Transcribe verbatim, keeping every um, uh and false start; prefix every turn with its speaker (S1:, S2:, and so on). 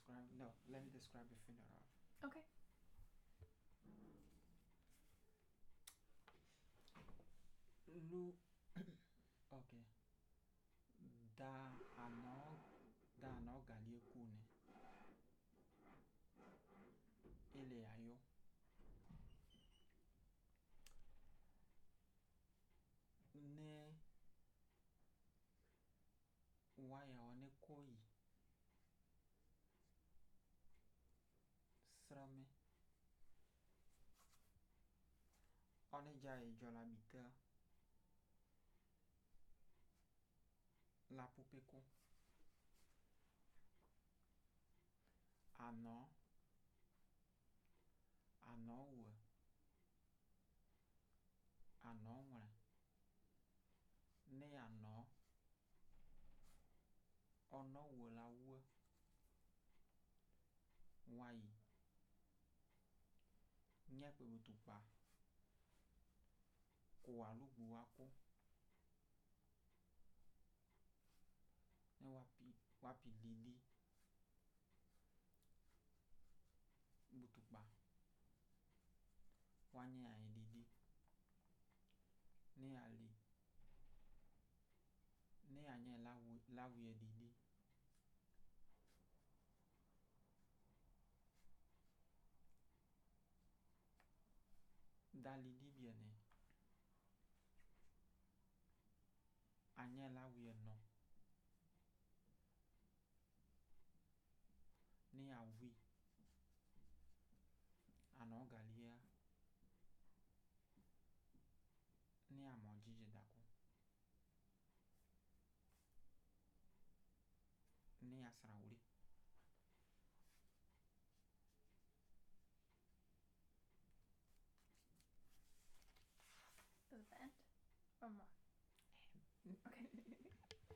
S1: describe. No, let me describe the funeral.
S2: Okay.
S1: Lu. Okay. Da ano da ano galie kune. Ele ayo. Ne waya one koi srame. One jai jola bita la pupeko. Ano ano we ano mwe ne ano ono we la we wai nye pe butukpa ko alugbu wako ne wapi wapi lili butukpa wanye ai lili ne ali ne anye lawu lawu ye lili da lili biene anye lawu ye no ne awi ano galia ne amojije dako ne asrauri